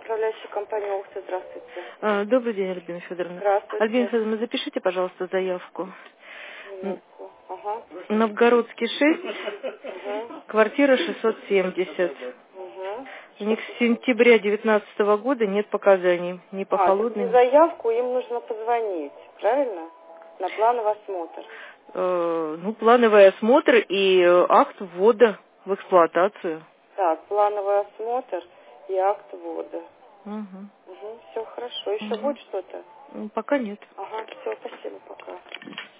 управляющая компания «Охта». Здравствуйте. Добрый день, Альбина Федоровна. Здравствуйте. Альбина Федоровна, запишите, пожалуйста, заявку. Минутку. Ага. Новгородский 6, Угу. квартира 670. Угу. У них с сентября 2019 года нет показаний. Ни по Это не холодной. заявку, им нужно позвонить, правильно? На плановый осмотр. Плановый осмотр и акт ввода в эксплуатацию. Так, плановый осмотр и акт ввода. Угу. Все хорошо. Еще будет что-то? Пока нет. Ага, все, спасибо, пока.